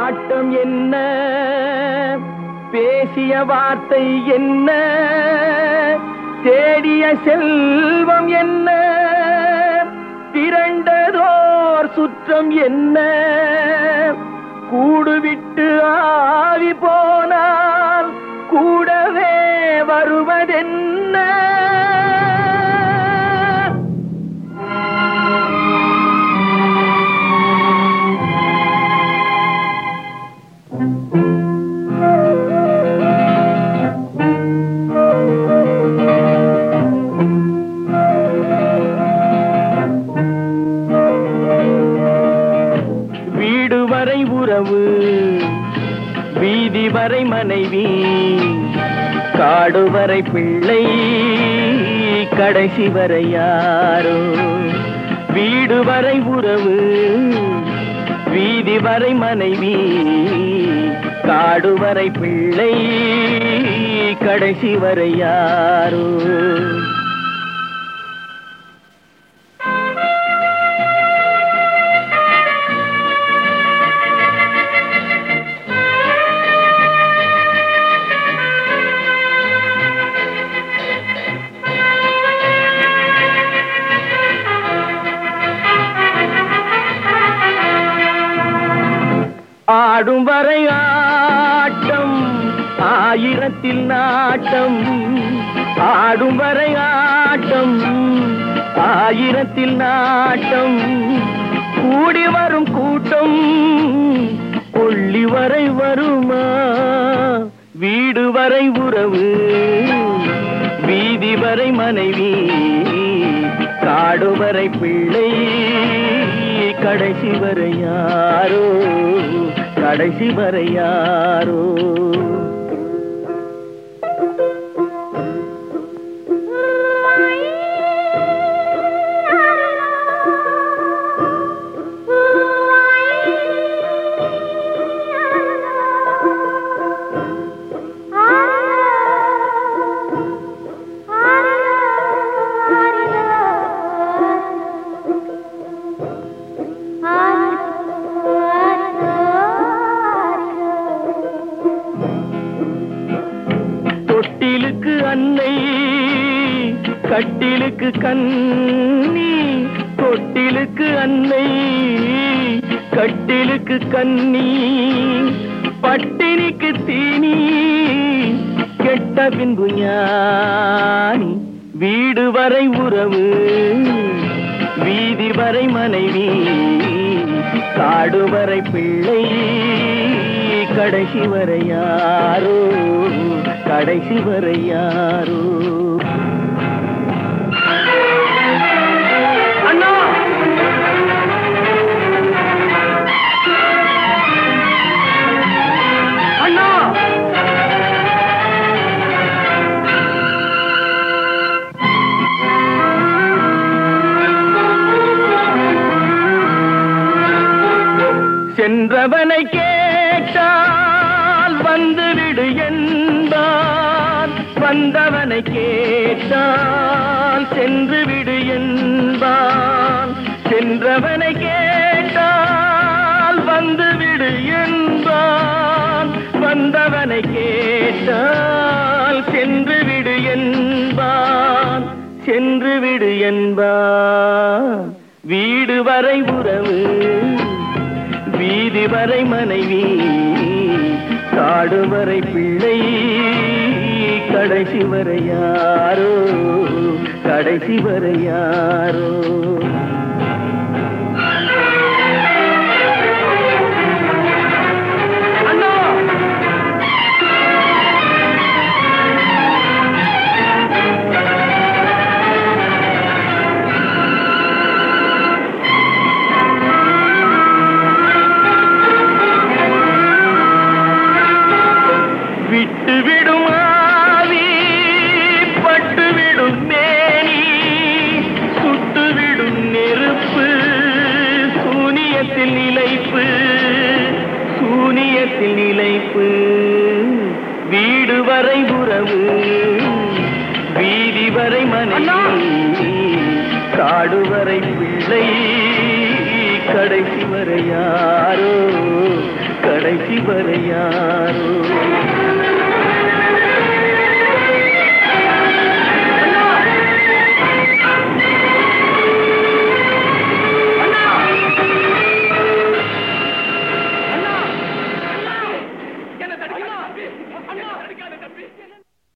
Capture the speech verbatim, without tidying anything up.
ஆட்டம் என்ன, பேசிய வார்த்தை என்ன, தேடிய செல்வம் என்ன, திரண்டதோர் சுற்றம் என்ன, கூடுவிட்டு ஆவி போனால் கூடவே வருவதென்ன. வீடு வரை உறவு, வீதி வரை மனைவி, காடு வரை பிள்ளை, கடைசி வரை யாரோ. வீடு வரை உறவு, வீதி வரை மனைவி, காடு வரை பிள்ளை, கடைசி வரை யாரோ. ஆடும் வரை ஆட்டம், ஆயிரத்தில் நாட்டம், ஆடும் வரை ஆட்டம், ஆயிரத்தில் நாட்டம், கூடி வரும் கூட்டம் கொள்ளி வரை வருமா. வீடு வரை உறவு, வீதி வரை மனைவி, காடு வரை பிள்ளை, கடைசி வரை யாரோ, கடைசி வரை யாரோ. தொட்டிலுக்கு அன்னை, கட்டிலுக்கு கண்ணி, தொட்டிலுக்கு அன்னை, கட்டிலுக்கு கண்ணி, பட்டினிக்கு தீனி, கெட்ட பின்பு ஞானி. வீடு வரை உறவு, வீதி வரை மனைவி, காடு வரை பிள்ளை, கடைசி வரை யாரோ, கடைசி வரை யாரோ. அண்ணா அண்ணா சென்றவனை கேட்டால் வந்துவிடு என்பான், வந்தவனை கேட்டால் சென்று விடு என்பான். சென்றவனை கேட்டால் வந்துவிடு என்பான், வந்தவனை கேட்டால் சென்று விடு என்பான், சென்று விடு என்பான். வீடு வரை உறவு, வீதி வரை மனைவி, காடு வரை பிள்ளை, கடைசி வரை யாரோ, கடைசி வரை யாரோ. விட்டு விடும் ஆவி, பட்டு விடும் மேனி, சுட்டு விடும் நெருப்பு, சூனியத்தில் நிலைப்பு, சூனியத்தில் நிலைப்பு. வீடு வரை உறவு, வீதி வரை மனைவி, காடு வரை பிள்ளை, கடை கடைசி வரை யாரோ கடைசி வரை யாரோ